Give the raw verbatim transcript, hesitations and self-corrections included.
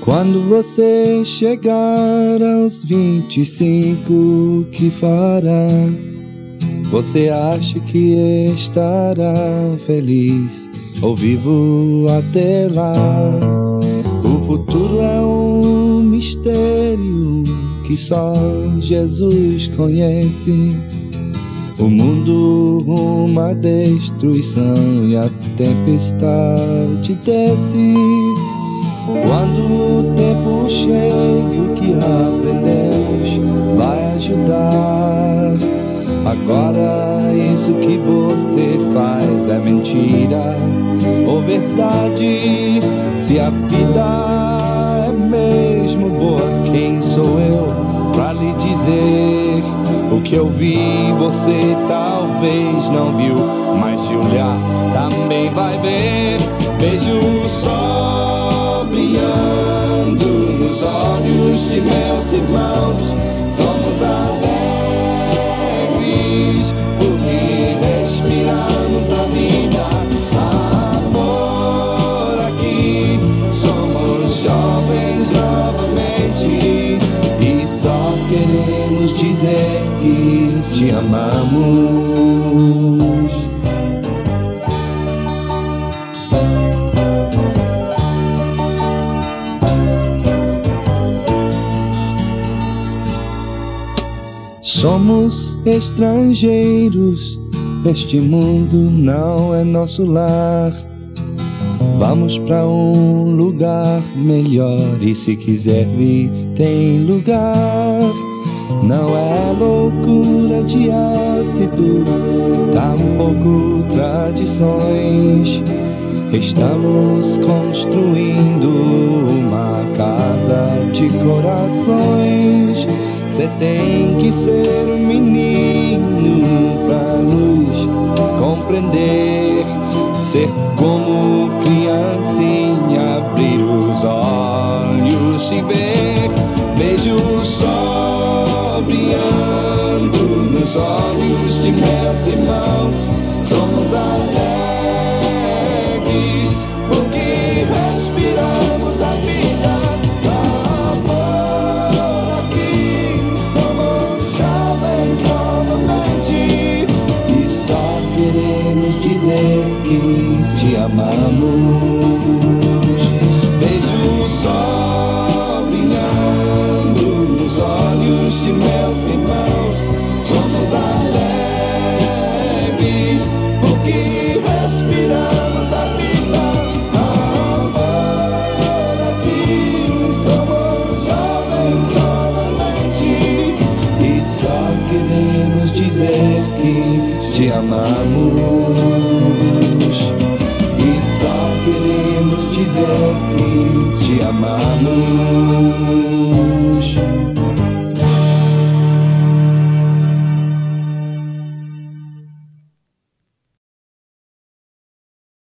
Quando você chegar aos vinte e cinco, que fará? Você acha que estará feliz ou vivo até lá? O futuro é um mistério que só Jesus conhece. O mundo rumo à destruição e a tempestade desce. Quando o tempo chega, o que aprendemos vai ajudar. Agora isso que você faz é mentira ou verdade? Se a vida é mesmo boa, quem sou eu pra lhe dizer? O que eu vi você talvez não viu, mas se olhar também vai ver. Vejo o sol brilhando nos olhos de meus irmãos. Somos alegres porque respiramos a vida. Amor aqui, somos jovens novamente e só queremos dizer que te amamos. Somos estrangeiros, este mundo não é nosso lar. Vamos pra um lugar melhor e se quiser vir tem lugar. Não é loucura de ácido, tampouco tradições. Estamos construindo uma casa de corações. Cê tem que ser um menino pra nos compreender. Ser como criancinha, abrir os olhos e ver. Vejo o sol brilhando nos olhos de meus irmãos. Somos alegres porque respiramos a vida. Amor aqui, somos jovens novamente e só queremos dizer que te amamos. Vejo o sol brilhando nos olhos de meus irmãos. Somos alegres porque respiramos a vida. Amor aqui, somos jovens novamente e só queremos dizer que te amamos. E só queremos dizer que te amamos.